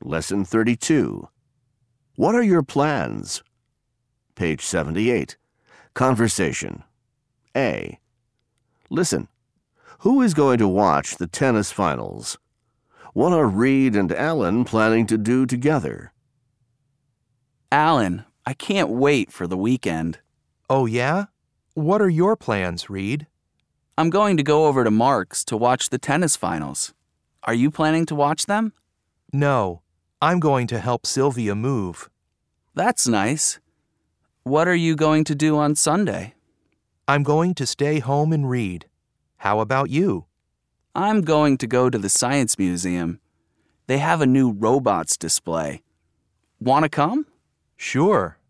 Lesson 32. What are your plans? Page 78. Conversation. A. Listen. Who is going to watch the tennis finals? What are Reed and Alan planning to do together? Alan, I can't wait for the weekend. Oh, yeah? What are your plans, Reed? I'm going to go over to Mark's to watch the tennis finals. Are you planning to watch them? No, I'm going to help Sylvia move. That's nice. What are you going to do on Sunday? I'm going to stay home and read. How about you? I'm going to go to the Science Museum. They have a new robots display. Want to come? Sure.